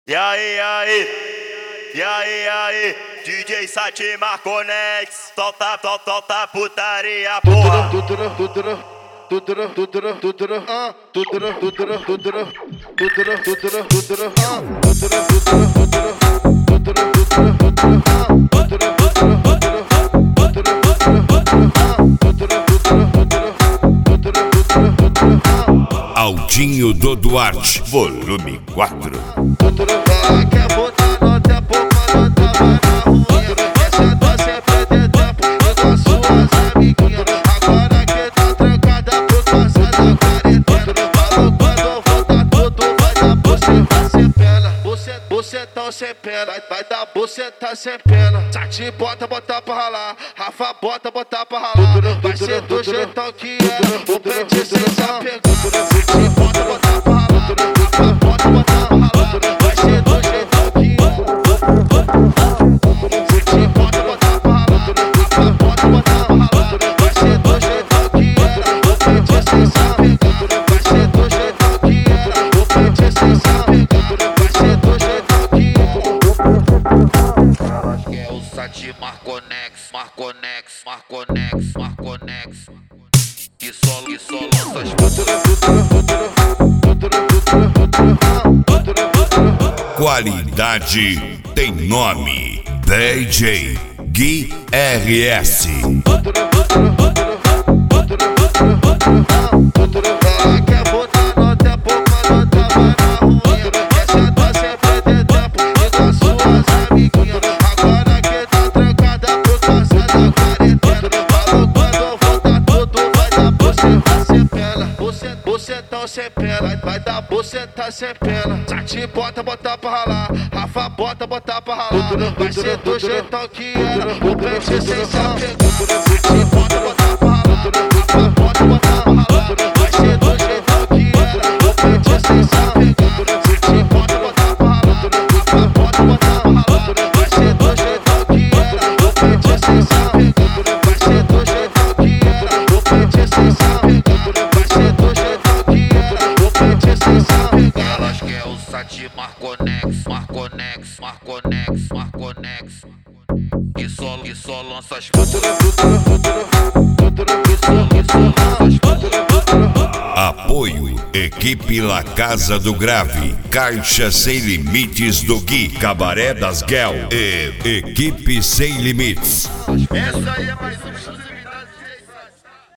E aí, DJ Sati Marconex, solta putaria, porra. Aldinho do Duarte, volume 4. Quer botar nota, pouca nota, vai na rua. Essa dose é perder tempo igual suas amiguinhas. Agora que tá trancada por causa da quarentena. Falou quando eu voltar tudo vai dar buceta sem pena. Bucetão sem pena, vai dar buceta sem pena. Sati bota pra ralar, Rafa bota pra ralar. Vai ser do jeitão que era, o pente sem desapego. Sati bota pra ralar, Rafa bota pra ralar. Vai ser do jeitão que era. Sati bota pra ralar, Rafa bota pra ralar. Vai ser do jeitão que era, o pente sem desapego. Vai ser do jeitão que era, o pente sem desapego. Vai ser do jeitão que era. Elas quer o Sati Marconex. Que só lança as Qualidade tem nome. DJ Gui RS. Quer botar nota, pouca nota, vai na rua. Essa dose é perder tempo igual suas amiguinhas. Agora que tá trancada por causa da quarentena. Falou quando eu voltar tudo vai dar buceta sem pena. Bucetão sem pena, vai dar buceta sem pena. Sati bota pra ralar, Rafa bota pra ralar. Vai ser do jeitão que era, o pente sem desapego. Sati bota pra ralar, Rafa bota pra ralar. Vai ser do jeitão que era, o pente sem desapego. Sati bota pra ralar, Rafa bota pra ralar. Vai ser do jeitão que era, o pente sem desapego. Vai ser do jeitão que era, o pente sem desapego. Vai ser do jeitão que era, o pente sem desapego. Elas quer o Sati Marconex. Que só lança as Apoio Equipe La Casa do Grave, Caixa Sem Limites do Gui, Cabaré das Guel e Equipe Sem Limites. Essa aí é mais